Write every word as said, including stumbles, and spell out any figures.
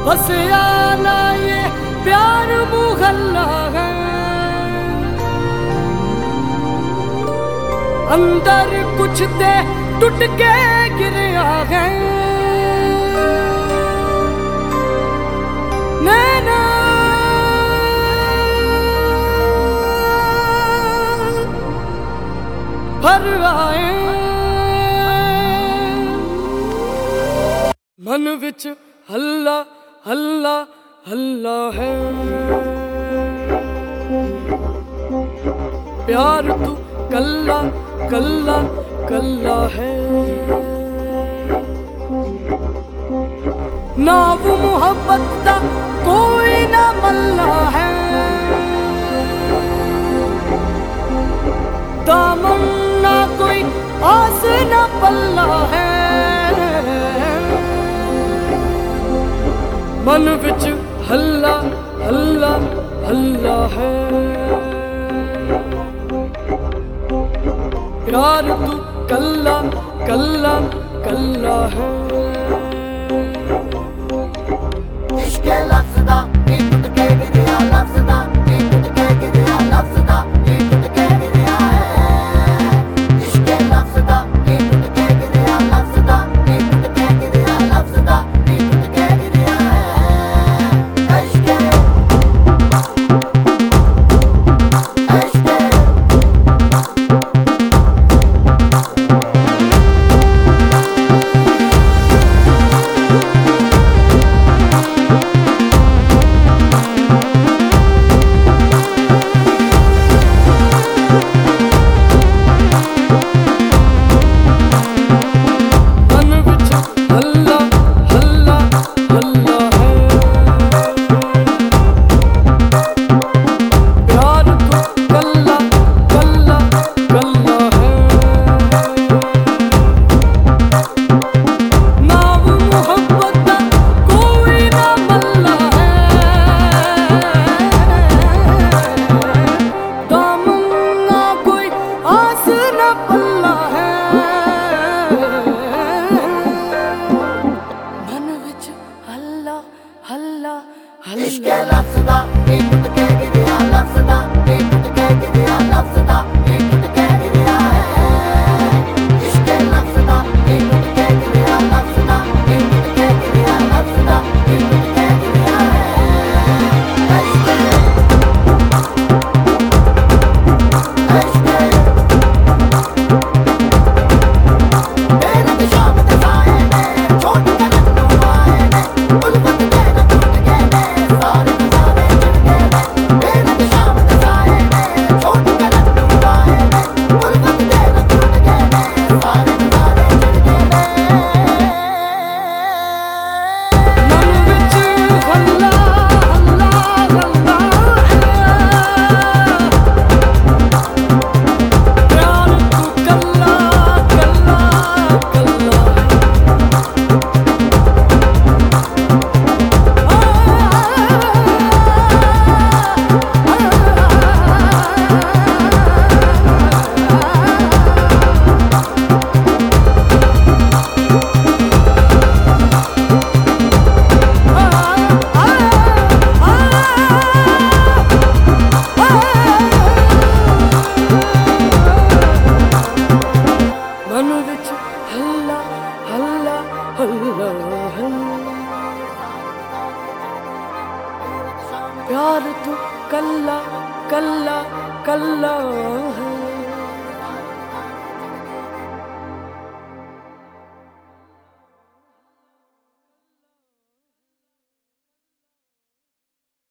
बस आना ये प्यार मुहल्ला है, अंदर कुछ दे टूट के गिरा है। नैना भर आए मन विच हल्ला हल्ला हल्ला है। प्यार तू कल्ला कल्ला कल्ला है, ना वो मुहब्बत दा कोई ना मल्ला है। दामन ना कोई आस ना पल्ला है, मन विच हल्ला हल्ला हल्ला है। प्यार तू कल्ला कल्ला कल्ला है। इश्क लफ्ज़ दा नी टुट के गिरिया, लफ्ज़ दा नी टुट के गिरिया, लफ्ज़ दा नी टुट के गिरिया है। इश्क लफ्ज़ दा नी टुट के गिरिया, लफ्ज़ दा नी टुट के गिरिया, लफ्ज़ दा नी टुट के गिरिया है। इश्क इश्क लफ्ज़ दा नी टुट के गिरिया, लफ्ज़ दा नी टुट के गिरिया, लफ्ज़ दा नी टुट के गिरिया है। इश्क लफ्ज़ दा नी टुट के गिरिया, लफ्ज़ दा नी टुट के गिरिया, लफ्ज़ दा नी टुट के गिरिया है। इश्क मेरे शाम दे साए ने छोड़ के नन्नू आए ने, उल्फत दे न टूट के ने सारे नज़ारे चिढ़ गए ने। मेरे शाम दे साए ने छोड़ के नन्नू आए ने, उल्फत दे न टूट के ने सारे नज़ारे चिढ़ गए ने। मन विच हल्ला हल्ला हल्ला है, प्यार तू कल्ला कल्ला कल्ला मन विच हल्ला हल्ला हल्ला हल्ला। प्यार तू कल्ला कल्ला कल्ला है।